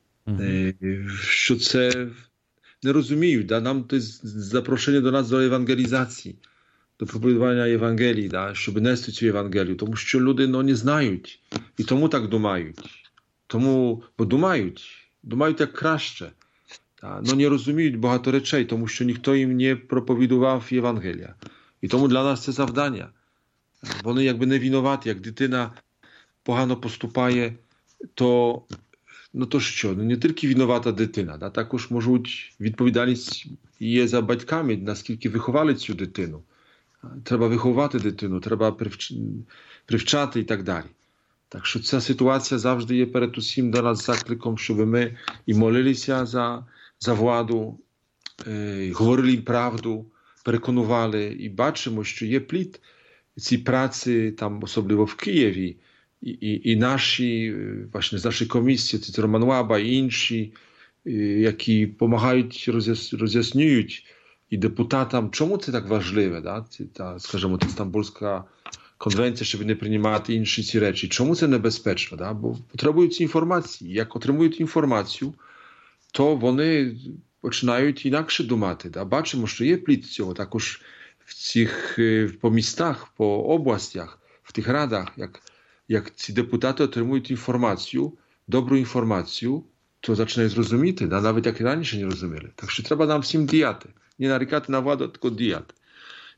що це не розуміють. Да? Нам to jest запрошення до нас до евангелізації, до проповідування Євангелії, да? Щоб нести цю Євангелію. Тому що люди ну, не знають. І тому так думають. Тому, бо думають, думають як краще. Да? Но не розуміють багато речей, тому що ніхто їм не проповідував Євангелія. І тому для нас це завдання. Вони якби не винуваті, як дитина погано поступає, то ну то що, ну не тільки винувата дитина, да? Також можуть відповідальність є за батьками, наскільки виховали цю дитину. Треба виховати дитину, треба привч... привчати і так далі. Так що ця ситуація завжди є перед усім для нас закликом, щоб ми і молилися за, за владу, е, говорили їм правду, переконували і бачимо, що є плід ці праці, там особливо в Києві, І, і, і наші, właśnie з нашої комісії, це Роман Лаба і інші, які допомагають, роз'яснюють і депутатам, чому це так важливе, да? Це, та, скажімо, та Стамбульська конвенція, щоб не приймати інші ці речі. Чому це небезпечно? Да? Бо потребують інформації. Як отримують інформацію, то вони починають інакше думати. Да? Бачимо, що є плід цього також в цих, по містах, по областях, в тих радах, як як ці депутати отримують інформацію, добру інформацію, то починають розуміти, да? Навіть як і раніше не розуміли. Так що треба нам всім діяти. Не нарікати на владу, а тільки діяти.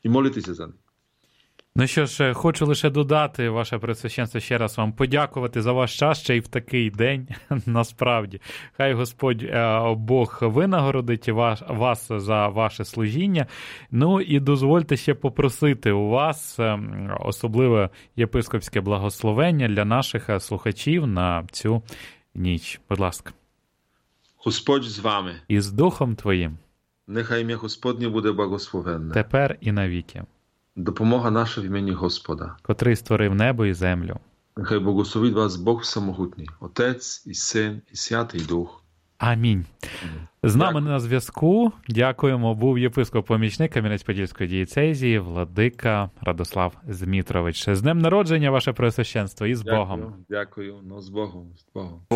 і молитися за них. Ну що ж, хочу лише додати, ваше Преосвященство, ще раз вам подякувати за ваш час ще й в такий день, насправді. Хай Господь Бог винагородить вас, вас за ваше служіння. Ну і дозвольте ще попросити у вас особливе єпископське благословення для наших слухачів на цю ніч. Будь ласка. Господь з вами. І з Духом Твоїм. Нехай ім'я Господнє буде благословенне. Тепер і навіки. Допомога наша в імені Господа. Котрий створив небо і землю. Нехай благословить вас Бог Самогутній, Отець і Син і Святий Дух. Амінь. З нами Дякую. На зв'язку, дякуємо, був єпископ-помічник Кам'янець-Подільської дієцезії владика Радослав Змітрович. З днем народження, ваше Преосвященство, і з Дякую, Богом. Дякую, ну з Богом, з Богом.